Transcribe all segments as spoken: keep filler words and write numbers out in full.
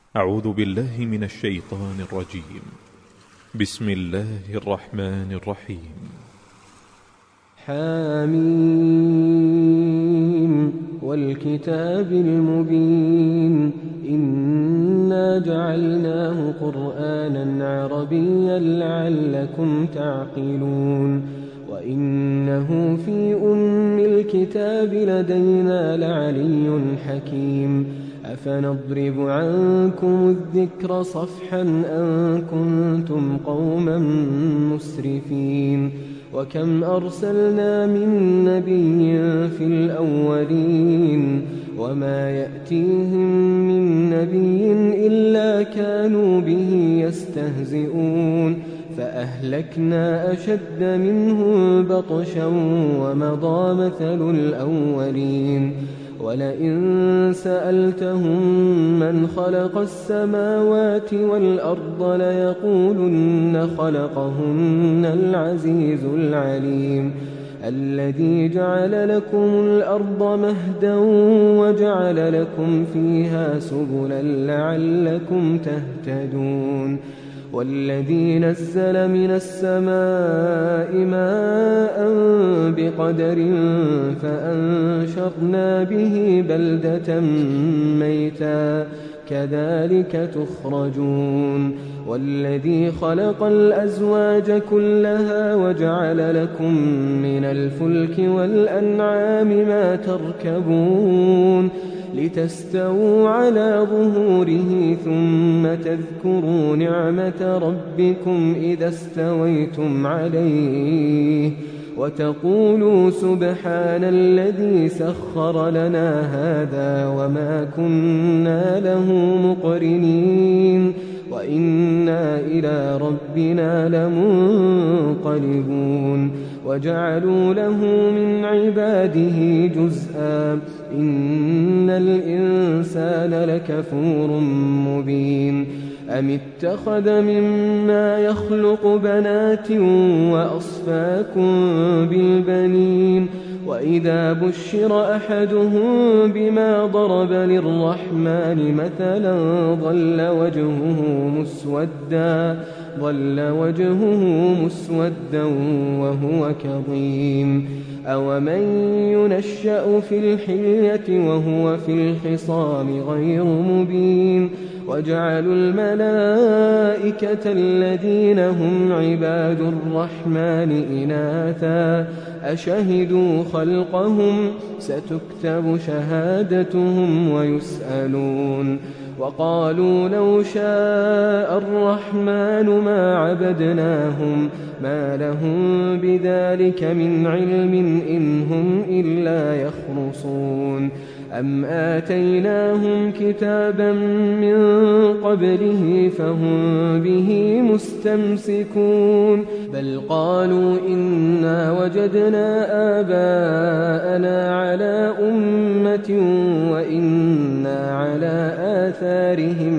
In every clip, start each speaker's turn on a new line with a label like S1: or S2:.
S1: أعوذ بالله من الشيطان الرجيم. بسم الله الرحمن الرحيم.
S2: حميم والكتاب المبين إنا جعلناه قرآنا عربيا لعلكم تعقلون وإنه في أم الكتاب لدينا لعلي حكيم أفنضرب عنكم الذكر صفحا أن كنتم قوما مسرفين وكم أرسلنا من نبي في الأولين وما يأتيهم من نبي إلا كانوا به يستهزئون فأهلكنا أشد منهم بطشا ومضى مثل الأولين ولئن سألتهم من خلق السماوات والأرض ليقولن خلقهن العزيز العليم الذي جعل لكم الأرض مهدا وجعل لكم فيها سبلا لعلكم تهتدون والذي نزل من السماء ماء بقدر فأنشرنا به بلدة ميتا كذلك تخرجون والذي خلق الأزواج كلها وجعل لكم من الفلك والأنعام ما تركبون لتستووا على ظهوره ثم تذكروا نعمة ربكم إذا استويتم عليه وتقولوا سبحان الذي سخر لنا هذا وما كنا له مقرنين وإنا إلى ربنا لمنقلبون وجعلوا له من عباده جزءا إن الإنسان لكفور مبين أم اتخذ مما يخلق بنات وأصفاكم بالبنين وإذا بشر أحدهم بما ضرب للرحمن مثلا ظل وجهه مسودا ظل وجهه مسودا وهو كظيم أومن ينشأ في الحلية وهو في الخصام غير مبين وجعلوا الملائكة الذين هم عباد الرحمن إناثا أشهدوا خلقهم ستكتب شهادتهم ويسألون وقالوا لو شاء الرحمن ما عبدناهم ما لهم بذلك من علم إن هم إلا يخرصون أم آتيناهم كتابا من قبله فهم به مستمسكون بل قالوا إنا وجدنا آباءنا على أمة وإنا على آثارهم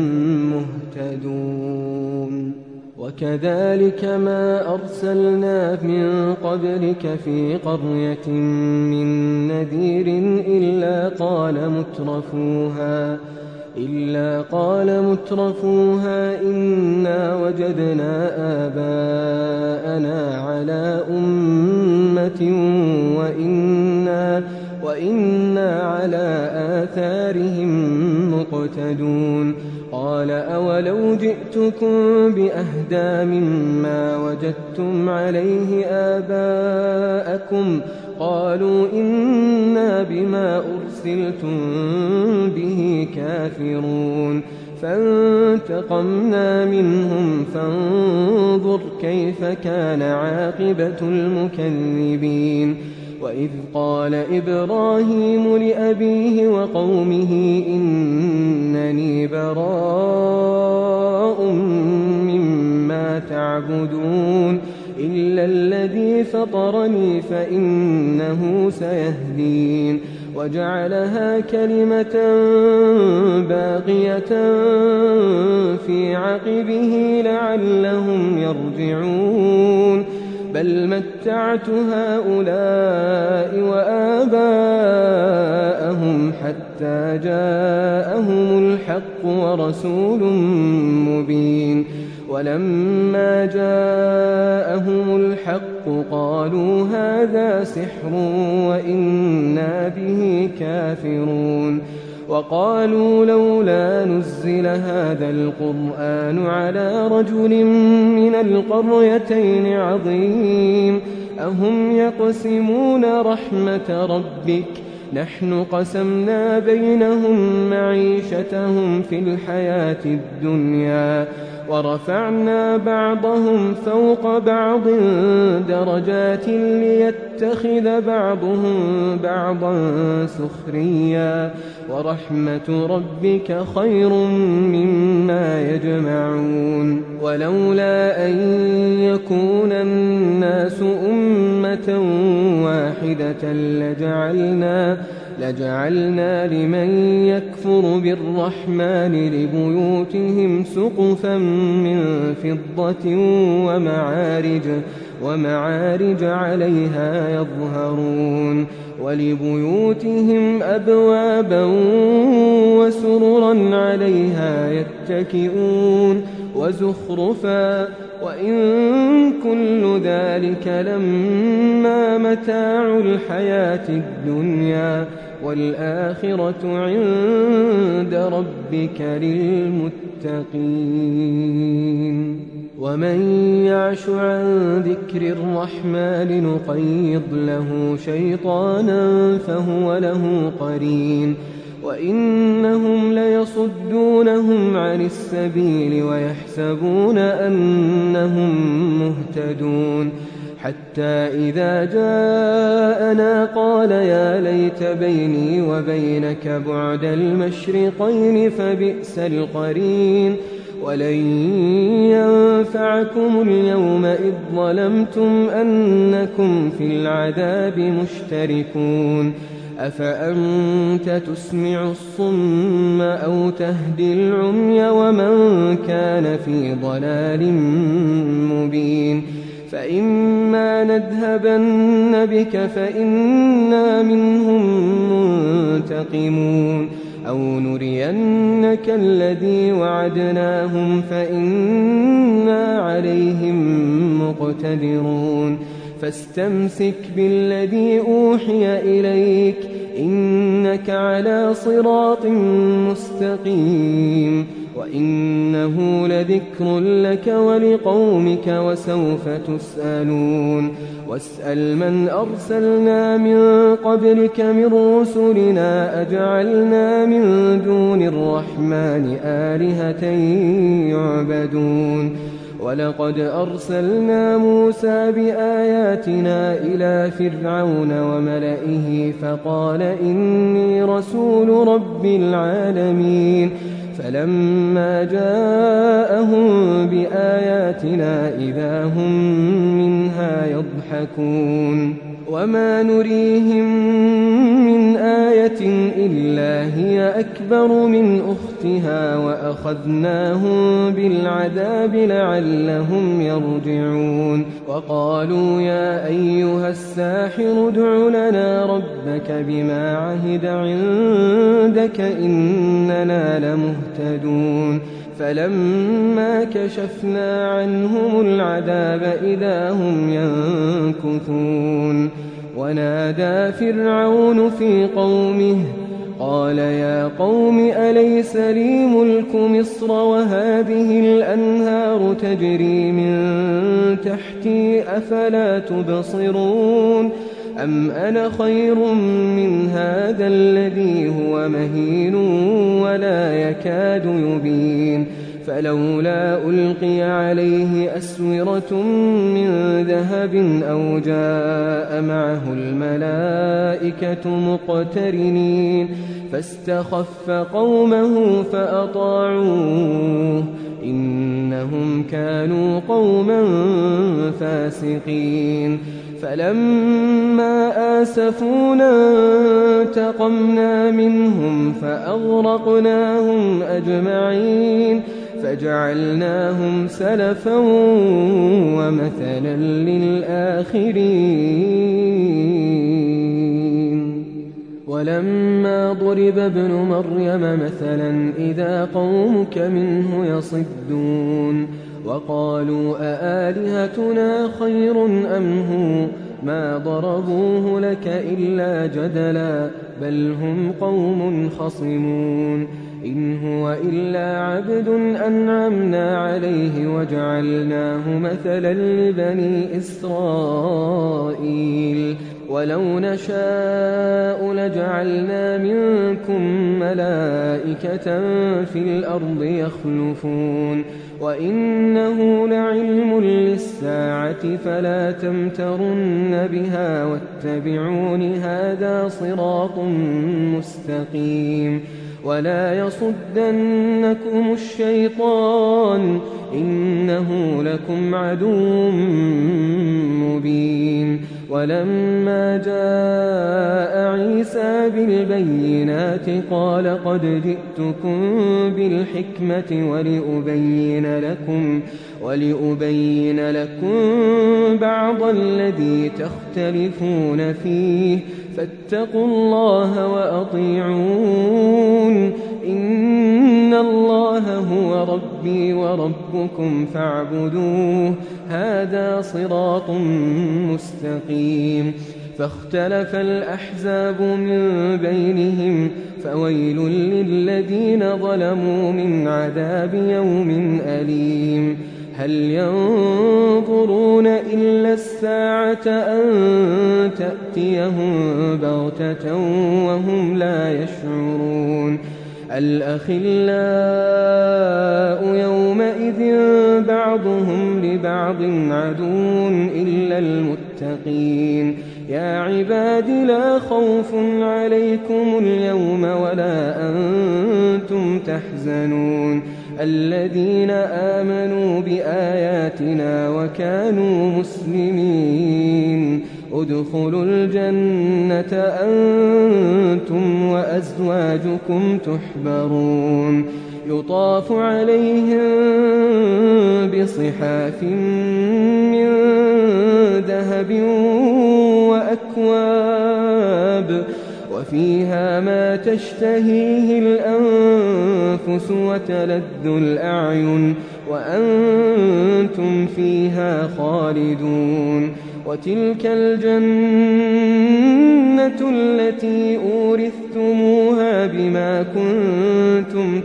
S2: مهتدون وكذلك ما أرسلنا من قبلك في قرية من نذير إلا قال مترفوها إلا قال مترفوها إنا وجدنا آباءنا على أمة وإنا وإنا على آثارهم مقتدون قال أولو جئتكم بأهدى مما وجدتم عليه آباءكم قالوا إنا بما أرسلتم به كافرون فانتقمنا منهم فانظر كيف كان عاقبة المكذبين وإذ قال إبراهيم لأبيه وقومه إنني براء مما تعبدون إلا الذي فطرني فإنه سيهدين وجعلها كلمة باقية في عقبه لعلهم يرجعون بل متعت هؤلاء وآباءهم حتى جاءهم الحق ورسول مبين ولما جاءهم الحق قالوا هذا سحر وإنا به كافرون وقالوا لولا نزل هذا القرآن على رجل من القريتين عظيم أهم يقسمون رحمة ربك نحن قسمنا بينهم معيشتهم في الحياة الدنيا ورفعنا بعضهم فوق بعض درجات ليتخذ بعضهم بعضا سخريا ورحمة ربك خير مما يجمعون ولولا أن يكون الناس أمة واحدة لجعلنا لجعلنا لمن يكفر بالرحمن لبيوتهم سقفا من فضة ومعارج ومعارج عليها يظهرون ولبيوتهم أبوابا وسررا عليها يتكئون وزخرفا وإن كل ذلك لما متاع الحياة الدنيا والآخرة عند ربك للمتقين ومن يعش عن ذكر الرحمن نقيض له شيطانا فهو له قرين وإنهم ليصدونهم عن السبيل ويحسبون أنهم مهتدون حتى إذا جاءنا قال يا ليت بيني وبينك بعد المشرقين فبئس القرين ولن ينفعكم اليوم إذ ظلمتم أنكم في العذاب مشتركون أفأنت تسمع الصم أو تهدي العمي ومن كان في ضلال مبين فإما نذهبن بك فإنا منهم منتقمون أو نرينك الذي وعدناهم فإنا عليهم مقتدرون فاستمسك بالذي أوحي إليك إنك على صراط مستقيم وإنه لذكر لك ولقومك وسوف تسألون واسأل من أرسلنا من قبلك من رسلنا أجعلنا من دون الرحمن آلهة يعبدون ولقد أرسلنا موسى بآياتنا إلى فرعون وملئه فقال إني رسول رب العالمين فلما جاءهم بآياتنا إذا هم منها يضحكون وما نريهم من آية إلا هي أكبر من أختها وأخذناهم بالعذاب لعلهم يرجعون وقالوا يا أيها الساحر ادع لنا ربك بما عهد عندك إننا لمهتدون فلما كشفنا عنهم العذاب إذا هم ينكثون ونادى فرعون في قومه قال يا قوم أليس لي ملك مصر وهذه الأنهار تجري من تحتي أفلا تبصرون أم أنا خير من هذا الذي هو مهين ولا يكاد يبين فلولا ألقي عليه أسورة من ذهب أو جاء معه الملائكة مقترنين فاستخف قومه فأطاعوه إنهم كانوا قوما فاسقين فلما آسفونا انتقمنا منهم فأغرقناهم أجمعين فجعلناهم سلفا ومثلا للآخرين ولما ضرب ابن مريم مثلا إذا قومك منه يصدون وقالوا أآلهتنا خير أم هو ما ضربوه لك إلا جدلا بل هم قوم خصمون إن هو إلا عبد أنعمنا عليه وجعلناه مثلا لبني إسرائيل ولو نشاء لجعلنا منكم ملائكة في الأرض يخلفون وإنه لعلم للساعة فلا تمترن بها واتبعون هذا صراط مستقيم ولا يصدنكم الشيطان إنه لكم عدو مبين ولما جاء عيسى بالبينات قال قد جئتكم بالحكمة ولأبين لكم ولأبين لكم بعض الذي تختلفون فيه فاتقوا الله وأطيعون إن الله هو ربي وربكم فاعبدوه هذا صراط مستقيم فاختلف الأحزاب من بينهم فويل للذين ظلموا من عذاب يوم أليم هل ينظرون إلا الساعة أن تأتيهم بغتة وهم لا يشعرون الأخلاء يومئذ بعضهم لبعض عدو إلا المتقين يا عباد لا خوف عليكم اليوم ولا أنتم تحزنون الذين آمنوا بآياتنا وكانوا مسلمين ادخلوا الجنة أنتم وأزواجكم تحبرون يطاف عليهم بصحاف من ذهب وأكواب وفيها ما تشتهيه الأنفس وتلذ الأعين وأنتم فيها خالدون وتلك الجنة التي أورثتموها بما كنتم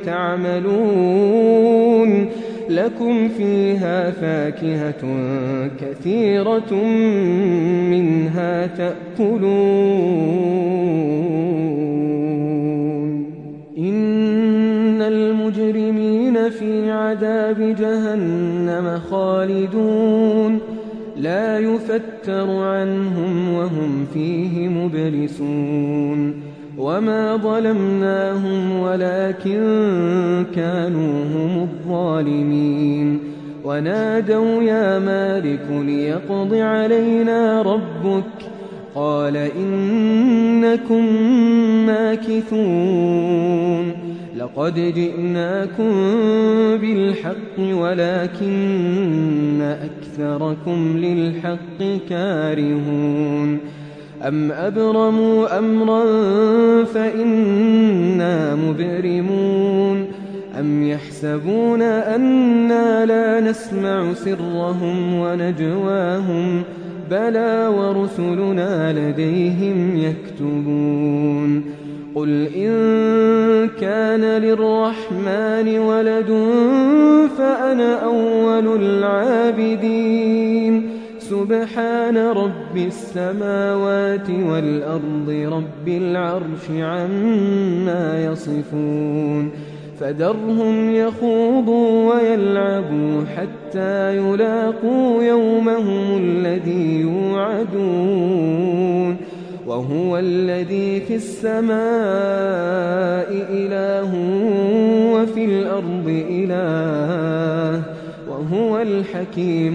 S2: تعملون لكم فيها فاكهة كثيرة منها تأكلون إن المجرمين في عذاب جهنم خالدون لا يفتر عنهم وهم فيه مبلسون وما ظلمناهم ولكن كانوا هم الظالمين ونادوا يا مالك ليقض علينا ربك قال إنكم ماكثون لقد جئناكم بالحق ولكن أكثركم للحق كارهون أم أبرموا أمرا فإنا مبرمون أم يحسبون أنا لا نسمع سرهم ونجواهم بلى ورسلنا لديهم يكتبون قل إن كان للرحمن ولد فأنا أول العابدين سبحان رب السماوات والأرض رب العرش عما يصفون فذرهم يخوضوا ويلعبوا حتى يلاقوا يومهم الذي يوعدون وهو الذي في السماء إله وفي الأرض إله وهو الحكيم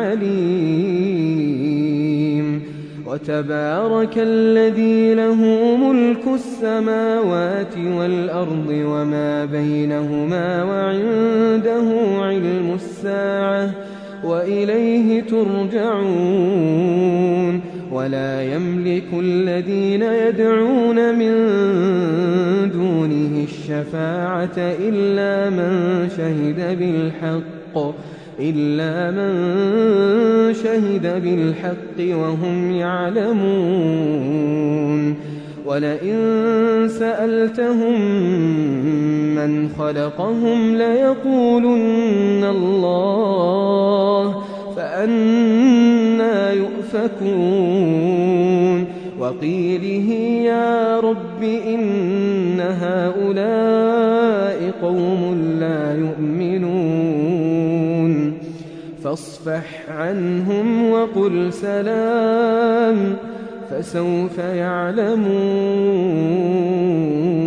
S2: العليم وتبارك الذي له ملك السماوات والأرض وما بينهما وعنده علم الساعة وإليه ترجعون ولا يملك الذين يدعون من دونه الشفاعة إلا من شهد بالحق إلا من شهد بالحق وهم يعلمون ولئن سألتهم من خلقهم ليقولن الله فأنى يؤفكون وقيله يا رب إن هؤلاء قوم لا يؤمنون فاصفح عنهم وقل سلام فسوف يعلمون